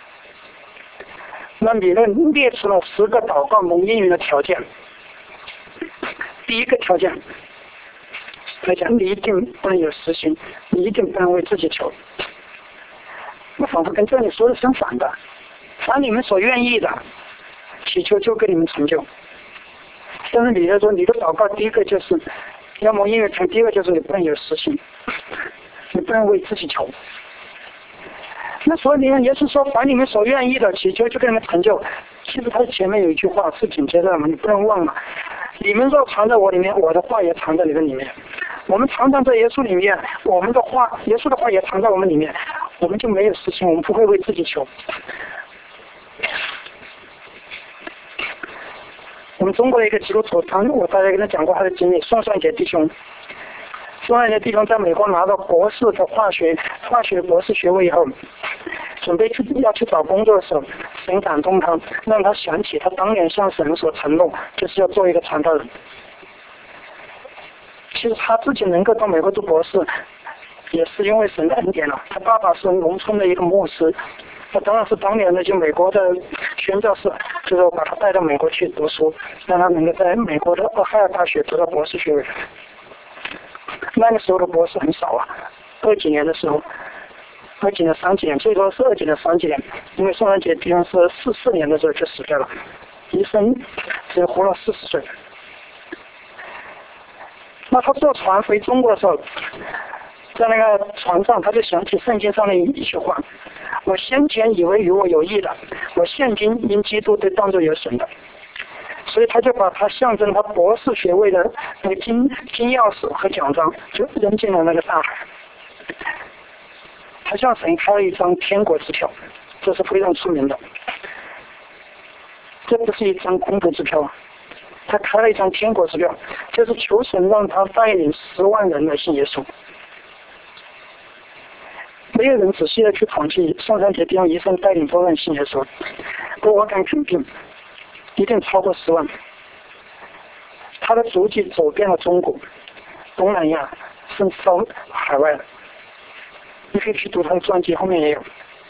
那米勒列出了10个祷告蒙应允的条件。第一个条件他讲，你一定不能有私心，你一定不能为自己求。那仿佛跟这里说的相反的，凡你们所愿意的，祈求就给你们成就。但是米勒说，你的祷告第一个就是要蒙应允，第一个就是你不能有私心，你不能为自己求。那所以你看耶稣说凡你们所愿意的祈求就给你们成就，其实他前面有一句话是紧接着的嘛，你不能忘了，你们若藏在我里面，我的话也藏在你们里面。我们常常在耶稣里面，我们的话耶稣的话也藏在我们里面，我们就没有私心，我们不会为自己求。我们中国的一个基督徒，我大概跟他讲过他的经历，宋尚杰弟兄。宋尚杰弟兄在美国拿到博士的化学博士学位以后，准备要去找工作的时候，神感动他，让他想起他当年向神所承诺，就是要做一个传道人。其实他自己能够到美国读博士，也是因为神的恩典了。他爸爸是农村的一个牧师，他当然是当年的就美国的宣教士，就是把他带到美国去读书，让他能够在美国的俄亥俄大学得到博士学位。那个时候的博士很少啊，20几年的时候，20几年、30几年，最多是20几年、30几年，因为宋尚杰弟兄是44年的时候就死掉了，一生只活了40岁。那他坐船回中国的时候，在那个船上，他就想起圣经上的一句话：我先前以为与我有益的，我现今因基督都当作有损的。所以他就把他象征他博士学位的那个金钥匙和奖章就扔进了那个大海。他向神开了一张天国支票， 这是非常出名的。这不是一张空头支票啊，他开了一张天国支票，就是求神让他带领10万人来信耶稣。没有人仔细的去统计宋三杰弟兄一生带领多少人信耶稣，不过我敢肯定，一定超过10万。他的足迹走遍了中国、东南亚，甚至到海外了。你可以去读他的传记，后面也有。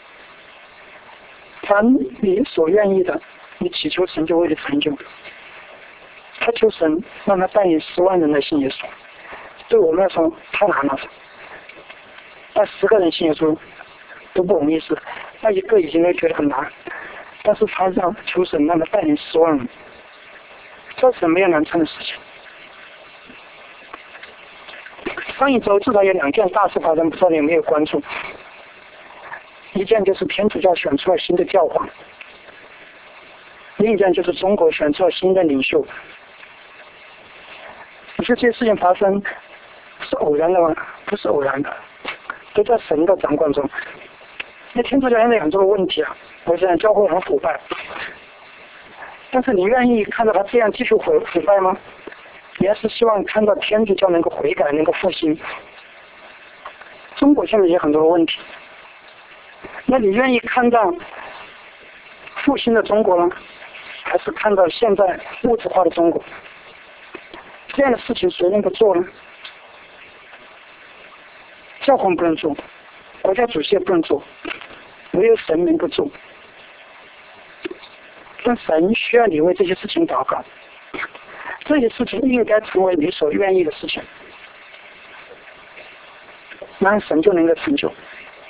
凡你所愿意的，你祈求神就为你成就。他求神让他带领10万人来信耶稣，对我们来说太难了。带10个人信耶稣都不容易事，那一个已经觉得很难，但是他让求神让他带领10万人，这是没有难成的事情。上一周至少有2件大事发生，不知道你有没有关注？一件就是天主教选出了新的教皇，另一件就是中国选出了新的领袖。你说这些事情发生是偶然的吗？不是偶然的，都在神的掌管中。那天主教现在有很多问题啊，我想教会很腐败，但是你愿意看到他这样继续腐败吗？你还是希望看到天主教能够悔改，能够复兴。中国现在也很多问题，那你愿意看到复兴的中国呢，还是看到现在物质化的中国？这样的事情谁能够做呢？教皇不能做，国家主席也不能做，唯有神能够做。但神需要你为这些事情祷告，这些事情应该成为你所愿意的事情，那神就能够成就。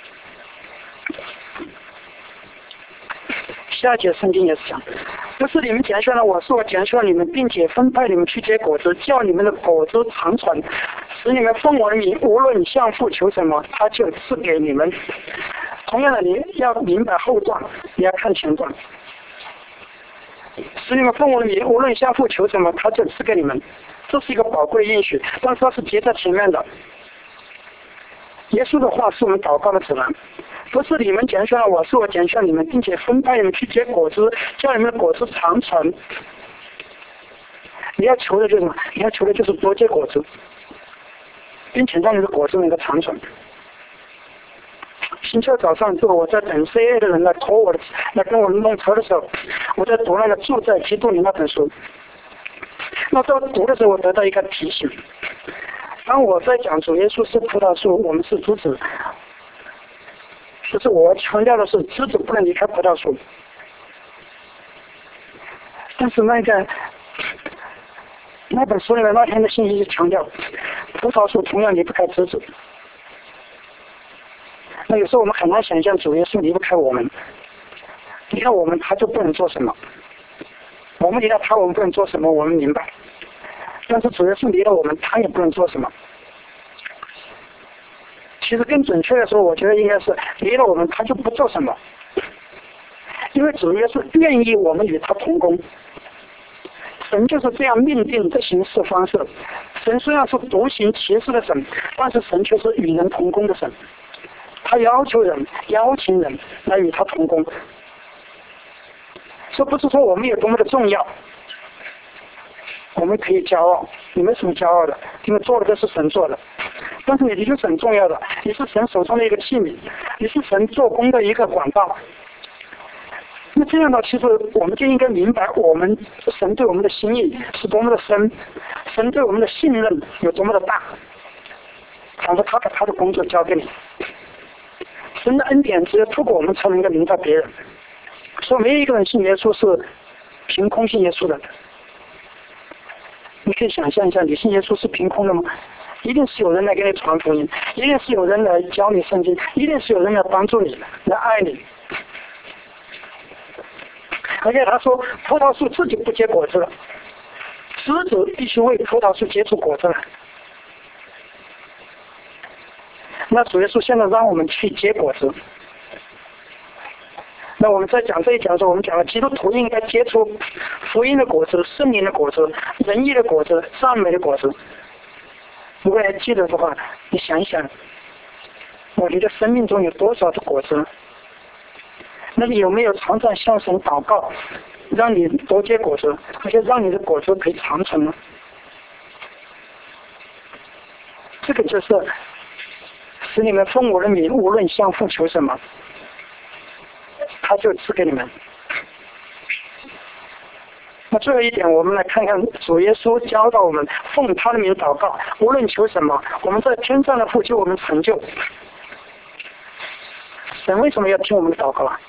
下节圣经也是讲，不是你们拣选了我，是我拣选了你们，并且分派你们去结果子，叫你们的果子长存，使你们奉我的名，无论向父求什么，他就赐给你们。同样的，你要明白后段，你要看前段。使你们奉我的名，无论向父求什么，他就赐给你们。这是一个宝贵的应许，但是它是接在前面的。耶稣的话是我们祷告的指南，不是你们拣选了我，是我拣选你们，并且分派你们去结果子，叫你们的果子长存。你要求的就是什么？你要求的就是多结果子，并且让你的果子能够长存。星期二早上，我在等 CA 的人来拖我的，来跟我弄车的时候，我在读那个《住在基督里》那本书。那在读的时候，我得到一个提醒：当我在讲主耶稣是葡萄树，我们是枝子，就是我强调的是枝子不能离开葡萄树。但是那本书里面那天的信息是强调，葡萄树同样离不开枝子。那有时候我们很难想象主耶稣离不开我们，离开我们他就不能做什么，我们离了他我们不能做什么，我们明白。但是主耶稣离了我们他也不能做什么。其实更准确的说，我觉得应该是离了我们他就不做什么，因为主耶稣愿意我们与他同工。神就是这样命定的行事方式。神虽然是独行其事的神，但是神却是与人同工的神。他要求人、邀请人来与他同工。这不是说我们有多么的重要，我们可以骄傲，你没什么骄傲的，因为做的都是神做的。但是你就是很重要的，你是神手中的一个器皿，你是神做工的一个管道。那这样的，其实我们就应该明白，我们神对我们的心意是多么的深，神对我们的信任有多么的大，仿佛他把他的工作交给你。神的恩典只有透过我们才能够领导别人，所以没有一个人信耶稣是凭空信耶稣的。你可以想象一下，你信耶稣是凭空的吗？一定是有人来给你传福音，一定是有人来教你圣经，一定是有人来帮助你，来爱你。而且他说，葡萄树自己不结果子了，枝子必须为葡萄树结出果子来。那主耶稣现在让我们去结果子。那我们在讲这一讲的时候，我们讲了基督徒应该结出福音的果子、圣灵的果子、仁义的果子、赞美的果子。如果还记得的话，你想一想，我们的生命中有多少的果子？ 那你有没有常常向神祷告，让你多结果子，而且让你的果子可以长存呢？这个就是使你们奉我的名无论向父求什么，他就赐给你们。那最后一点，我们来看看主耶稣教导我们奉他的名祷告，无论求什么，我们在天上的父就我们成就。神为什么要听我们的祷告啊？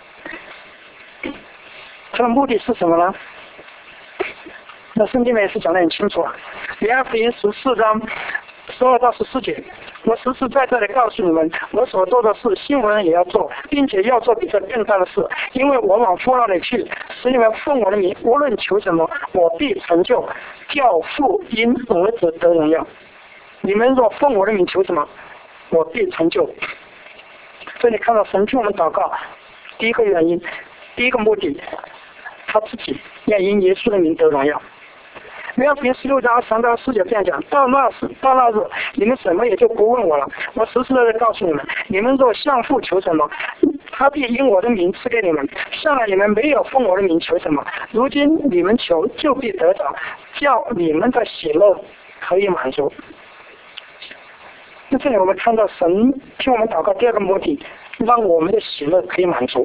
他的目的是什么呢？那圣经里面也是讲得很清楚啊，约翰福音14章12到14节，我实实在在的告诉你们，我所做的事，信我人也要做，并且要做比这更大的事，因为我往父那里去，使你们奉我的名，无论求什么，我必成就，叫父因儿子得荣耀。你们若奉我的名求什么，我必成就。这里看到神听我们祷告，第一个原因，第一个目的，他自己要因耶稣的名得荣耀。约翰福音16章3到4节这样讲，到那日，你们什么也就不问我了。我实实在在告诉你们，你们若向父求什么，他必因我的名赐给你们。向来你们没有奉我的名求什么，如今你们求就必得着，叫你们的喜乐可以满足。那这里我们看到神听我们祷告第二个目的，让我们的喜乐可以满足。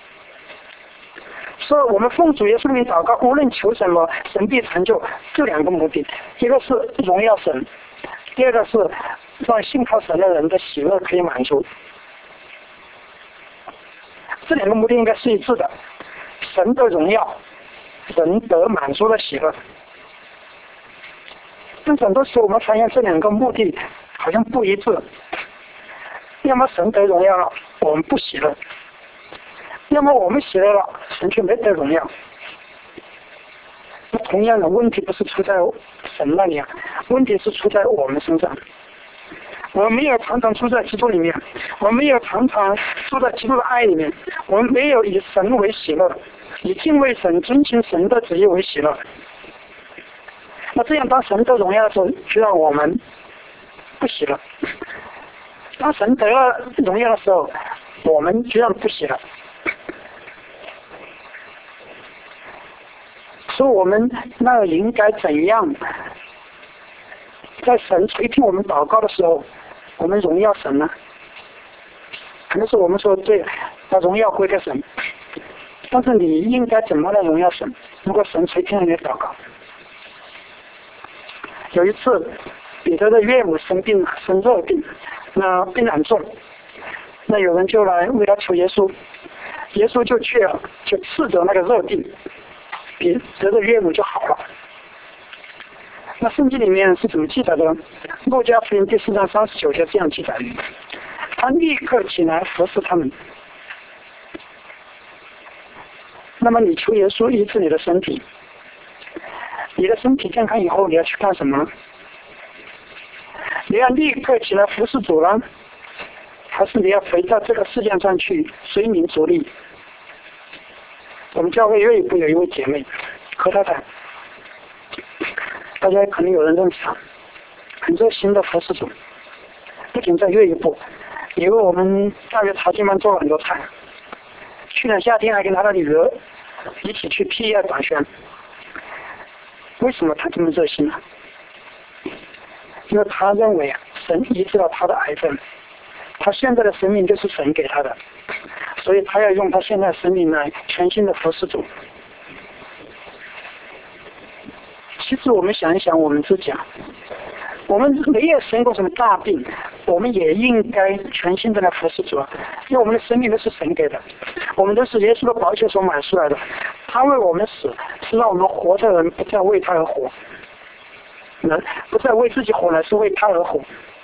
所以我们奉主耶稣的名祷告，无论求什么，神必成就。这两个目的，一个是荣耀神，第二个是让信靠神的人的喜乐可以满足。这两个目的应该是一致的，神的荣耀，人得满足的喜乐。但很多时候我们发现这两个目的好像不一致，要么神得荣耀了，我们不喜乐；要么我们喜乐了，神却没得荣耀。那同样的问题不是出在神那里啊，问题是出在我们身上。我们没有常常住在基督里面，我们没有常常住在基督的爱里面，我们没有以神为喜乐，以敬畏神、遵行神的旨意为喜乐。那这样当神得荣耀的时候，就让我们不喜乐；当神得了荣耀的时候，我们就让不喜乐。所以我们那应该怎样在神垂听我们祷告的时候，我们荣耀神呢？可能是我们说对，把荣耀归给神，但是你应该怎么来荣耀神？如果神垂听了你的祷告。有一次彼得的岳母生病了，生热病，那病很重，那有人就来为他求耶稣，耶稣就去了，就斥责那个热病，彼得的岳母就好了。那圣经里面是怎么记载的呢？路加福音第4章39节这样记载的，他立刻起来服侍他们。那么你求耶稣医治你的身体，你的身体健康以后，你要去干什么呢？你要立刻起来服侍主呢，还是你要回到这个世界上去随民逐利？我们教会岳一部有一位姐妹何太太，大家可能有人认识她，很热心的服侍主，不仅在岳一部，也为我们大约茶经班做了很多菜。去年夏天还跟她的女儿一起去批业短宣。为什么她这么热心呢？因为她认为神医治了她的癌症，她现在的生命就是神给她的，所以她要用她现在的生命来全心的服侍主。其实我们想一想我们自己啊，我们没有生过什么大病，我们也应该全心的来服侍主啊，因为我们的生命都是神给的，我们都是耶稣的宝血所买出来的，他为我们死，是让我们活着的人不再为他而活，不再为自己活，而是为他而活。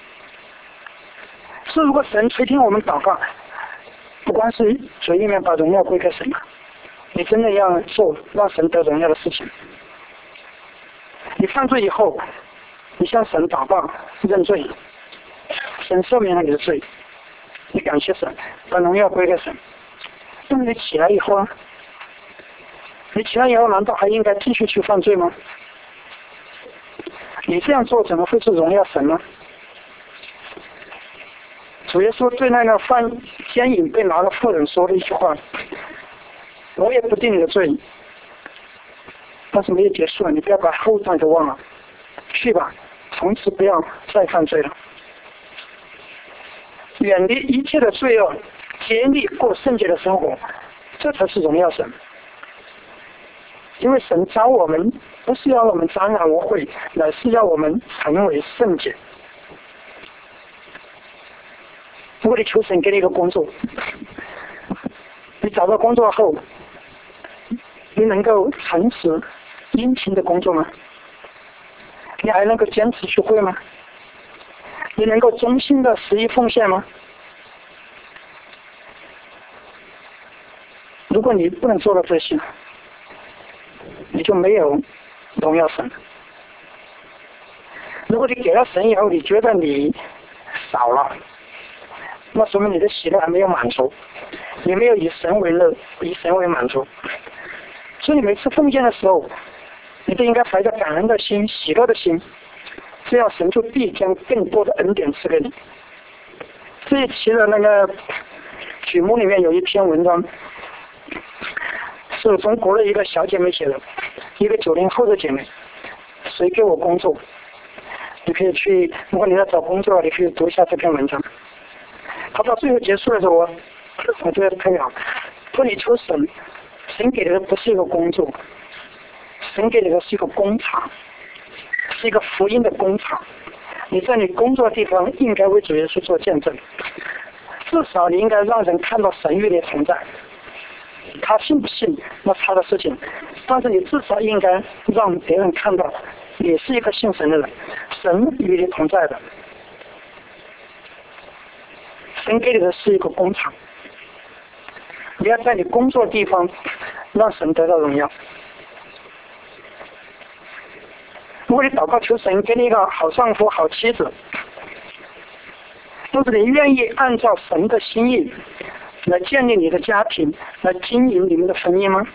所以如果神垂听我们祷告，不光是嘴里面把荣耀归给神了，你真的要做让神得荣耀的事情。你犯罪以后，你向神祷告认罪，神赦免了你的罪，你感谢神，把荣耀归给神。那么你起来以后啊，你起来以后难道还应该继续去犯罪吗？你这样做怎么会是荣耀神呢？主耶稣对那个犯奸淫被拿的妇人说了一句话， 我也不定你的罪，但是没有结束了，你不要把后段给忘了，去吧，从此不要再犯罪了，远离一切的罪恶，竭力过圣洁的生活，这才是荣耀神。因为神召我们不是要我们沾染污秽，乃是要我们成为圣洁。如果你求神给你一个工作，你找到工作后，你能够诚实殷勤的工作吗？你还能够坚持去会吗？你能够忠心的十一奉献吗？如果你不能做到这些，你就没有荣耀神。如果你给了神以后，你觉得你少了，那说明你的喜乐还没有满足，你没有以神为乐，以神为满足。所以你每次奉献的时候，你都应该怀着感恩的心、喜乐的心，这样神就必将更多的恩典赐给你。这一期的那个曲目里面有一篇文章，是中国的一个小姐妹写的，一个90后的姐妹，谁给我工作？你可以去，如果你要找工作，你可以读一下这篇文章。他到最后结束的时候，我觉得特别好。说你求神，神给的不是一个工作，神给的是一个工厂，是一个福音的工厂。你在你工作的地方应该为主耶稣做见证，至少你应该让人看到神与你同在。他信不信那是他的事情，但是你至少应该让别人看到你是一个信神的人，神与你同在的。神给你的是一个工厂，你要在你工作的地方让神得到荣耀。如果你祷告求神给你一个好丈夫、好妻子，但是你愿意按照神的心意来建立你的家庭，来经营你们的婚姻吗？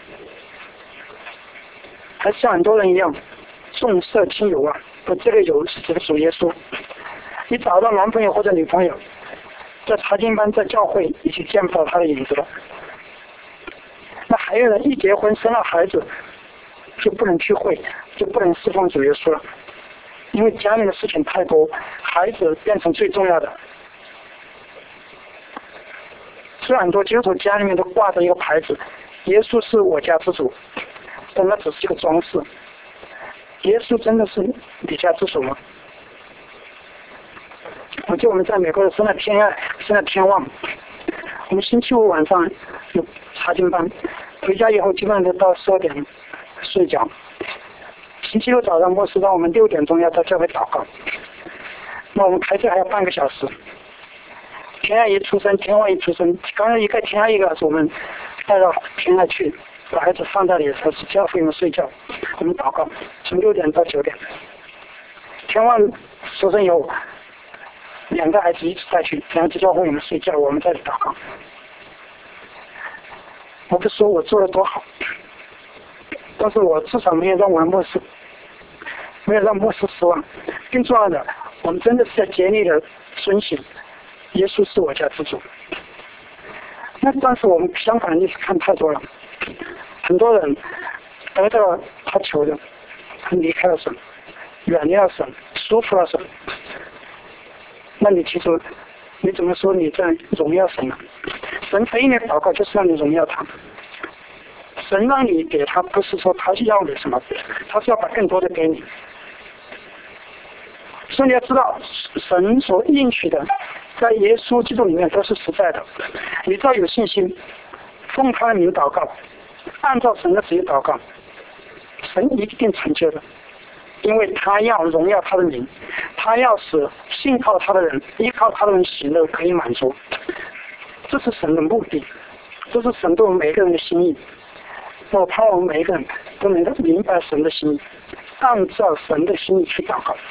还是像很多人一样重色轻友啊？这个友是指的主耶稣。你找到男朋友或者女朋友，在查经班、在教会，你去见不到他的影子了。那还有人一结婚生了孩子，就不能聚会，就不能侍奉主耶稣了，因为家里的事情太多，孩子变成最重要的。虽然很多基督徒家里面都挂着一个牌子，耶稣是我家之主，但那只是一个装饰。耶稣真的是你家之主吗？我记得我们在美国的生在天爱，生在天望，我们星期五晚上有查经班，回家以后基本上都到12点睡觉。星期六早上牧师让我们6点钟要到教会祷告，那我们开车还要半个小时。天爱一出生，天望一出生，刚刚一个天爱一个是我们带到天爱去，把孩子放在里头是教会里面睡觉，我们祷告从6点到9点。天望出生以后，2个孩子一起带去2个教会里面睡觉，我们在祷告。我不说我做的多好，但是我至少没有让我的牧师，没有让牧师失望。更重要的，我们真的是在竭力的遵循耶稣是我家之主。那但是我们相反的看太多了，很多人得到了他求的，他离开了神，远离了神，舒服了神。那你其实你怎么说你在荣耀神呢？神给你祷告就是让你荣耀他。神让你给他，不是说他要你什么，他是要把更多的给你。所以你要知道，神所应许的，在耶稣基督里面都是实在的。你只要有信心，奉他的名祷告，按照神的旨意祷告，神一定成就的。因为他要荣耀他的名，他要使信靠他的人、依靠他的人喜乐可以满足。这是神的目的，这是神对我们每个人的心意。我盼望我们每一个人都能够明白神的心意，按照神的心意去祷告。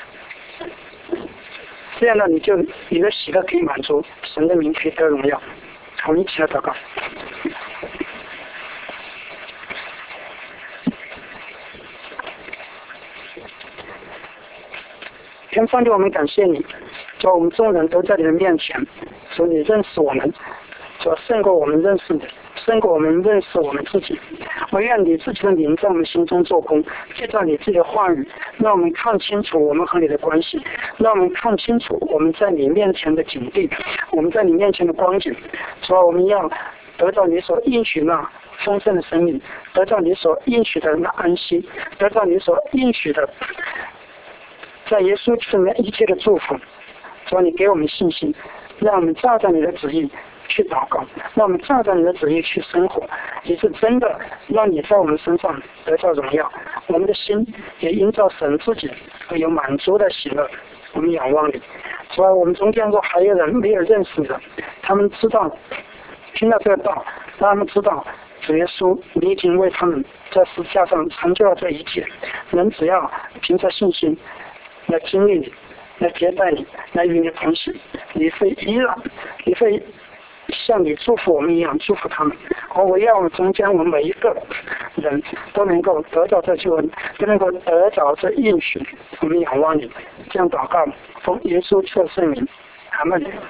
这样呢，你的喜乐可以满足，神的名可以得荣耀。我们一起来祷告。天父上帝，我们感谢你，主，我们众人都在你的面前，主，你认识我们，主，胜过我们认识你， 胜过我们认识我们自己。我愿你自己的灵在我们心中做工，借着你自己的话语，让我们看清楚我们和你的关系，让我们看清楚我们在你面前的境地，我们在你面前的光景。主啊，我们要得到你所应许那丰盛的生命，得到你所应许的那安息，得到你所应许的在耶稣基督里面一切的祝福。主啊，你给我们信心，让我们照着你的旨意去祷告，让我们照着你的旨意去生活，也是真的让你在我们身上得到荣耀。我们的心也因照神自己而有满足的喜乐。我们仰望你。主啊，我们中间若还有人没有认识的，他们知道听到这个道，让他们知道主耶稣你已经为他们在十字架上成就了这一切，人只要凭着信心来经历你，来接待你，来与你同行，你会像你祝福我们一样祝福他们。而我要我们中间我们每一个人都能够得到这救恩，都能够得到这应许。我们仰望你，这样祷告，奉耶稣基督的圣名，阿们。